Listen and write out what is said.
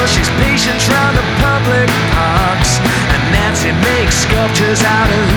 She's patients round the public parks, and Nancy makes sculptures out of